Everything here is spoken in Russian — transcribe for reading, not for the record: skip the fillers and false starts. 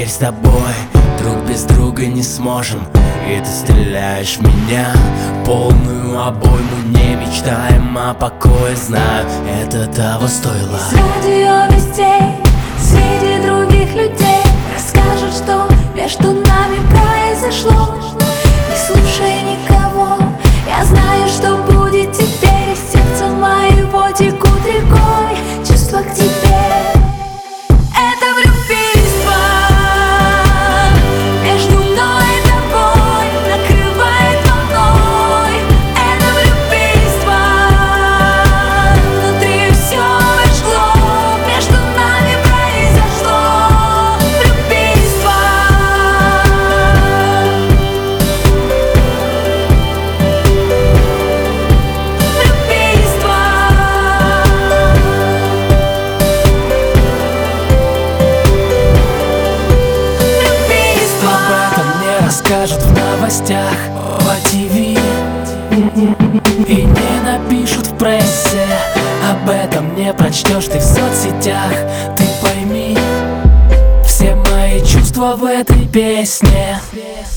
теперь с тобой, друг без друга не сможем. И ты стреляешь в меня, полную обойму. Не мечтаем о покое, знаю, это того стоило. Из радио вестей, среди других людей расскажут, что между нами произошло. Не слушай никого, я знаю, что будет теперь. Из сердца моего текут рекой чувства к тебе. Это влюбительство между мной и тобой накрывает волной. Это влюбительство, внутри все жгло, между нами произошло влюбительство. Скажут в новостях по ТВ и не напишут в прессе. Об этом не прочтешь ты в соцсетях. Ты пойми, все мои чувства в этой песне.